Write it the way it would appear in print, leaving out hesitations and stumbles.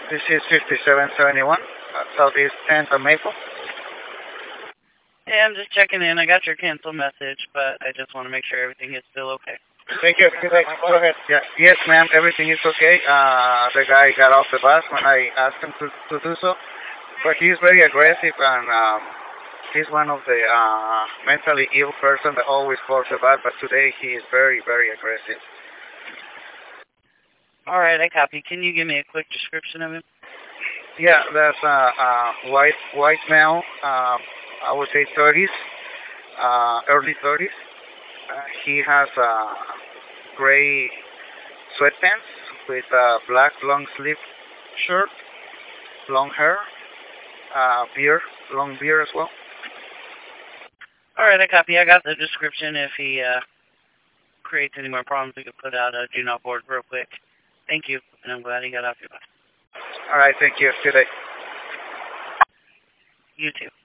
This is 5771, Southeast 10th of Maple. Hey, I'm just checking in. I got your cancel message, but I just want to make sure everything is still okay. Thank you. Go ahead. Yeah. Yes, ma'am. Everything is okay. The guy got off the bus when I asked him to do so, but he's very aggressive and he's one of the mentally ill person that always calls the bus. But today he is very, very aggressive. All right, I copy. Can you give me a quick description of him? Yeah, that's white male. I would say 30s, early 30s. He has gray sweatpants with black long sleeve shirt, long hair, long beard as well. All right, I copy. I got the description. If he creates any more problems, we could put out a do not board real quick. Thank you, and I'm glad he got off your bus. All right, thank you. Good day. You too.